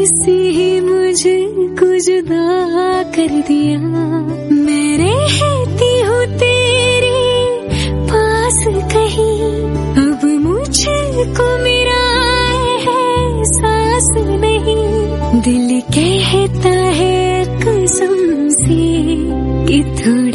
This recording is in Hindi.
से ही मुझको जुदा कर दिया। मैं रहती हूँ तेरे पास कहीं, अब मुझको मेरा एहसास नहीं। दिल कहता है कसम से कि